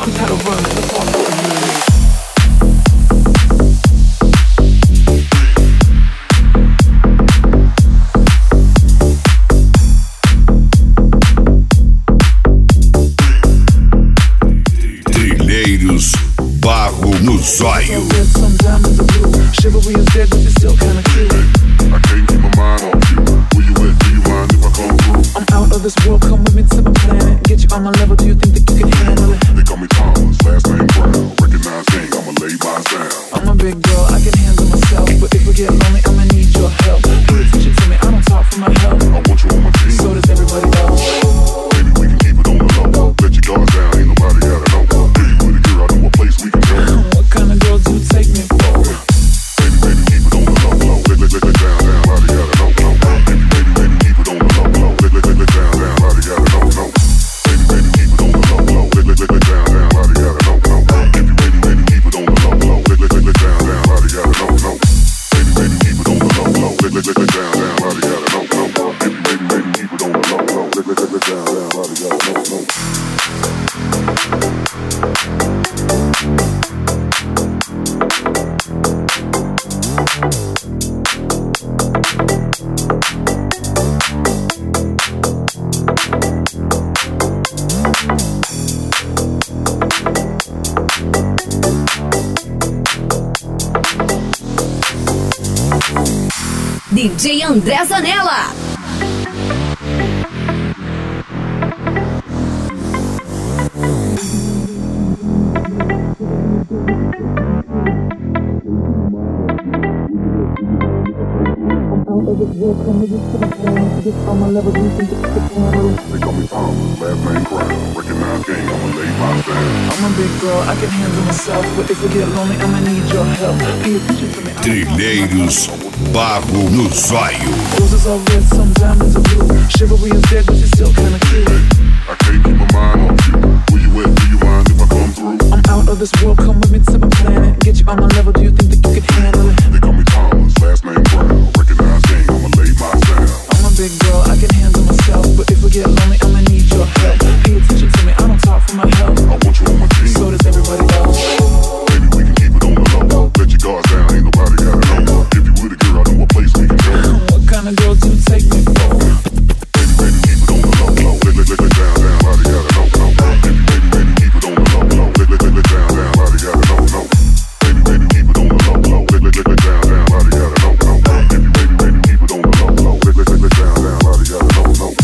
We gotta run, let's all go in here. Barro no zóio. Chivalry is dead, but you're still kinda cute. I can't keep my mind off you. Where you at? Do you mind if I come through? I'm out of this world, come with me to my planet. Get you on my level, do you think that you can handle it? They call me Thomas, last name Brown. Recognize gang, I'ma lay mine down. I'm a big girl, I can handle myself. But if we get lonely, I'ma need your help. Pay attention to me, I don't talk for my help. I want you on my team. So does everybody else. Baby, we can keep it on the low. Let your guards down, ain't nobody gotta know. If you with a girl, I know a place we can go. What kind of girl do you take me for? Baby, keep it on the low. Let down, nobody gotta know. Baby, keep it on the low. Let down, nobody gotta know. Baby, keep it on the low. Let down, nobody gotta know. Baby, keep it on the low. Let down, nobody gotta know. Baby, keep it on the low. Let down, nobody gotta know. Baby, keep it on the low. Let down, nobody gotta know. DJ André Zanella. They call me Thomas, last name Brown. Recognize gang, I'ma lay mine down. I'm a big girl, I can handle myself. But if we get lonely, I'ma need your help. Pay attention to me. Trilheiros Barro no zóio. Roses are red, some diamonds are blue. Chivalry is dead, but you're still kinda cute. I can't keep my mind off you. Where you at? Do you mind if I come through? I'm out of this world, come with me to my planet. Get you on my level, do you think that you can handle it? They call me Thomas, last name Brown. Recognize gang, I'ma lay mine down. I'm a big girl, I can handle myself. But if we get lonely, I'ma need your help. Pay attention to me, I don't talk for my help. I want you on my team. So does everybody else. Baby, we can keep it on the low. Let your guards down, ain't nobody gotta know. If you with a girl, I know a place we can go. What kind of girl do you take me for? Baby, keep it on the low. Let down, nobody gotta know. Baby, keep it on the low. Let down, nobody gotta know. Baby, keep it on the low. Let down, nobody gotta know. Baby, keep it on the low. Let down, nobody gotta know.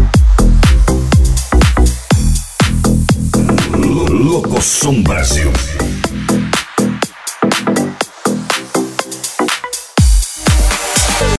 Locosom Brasil.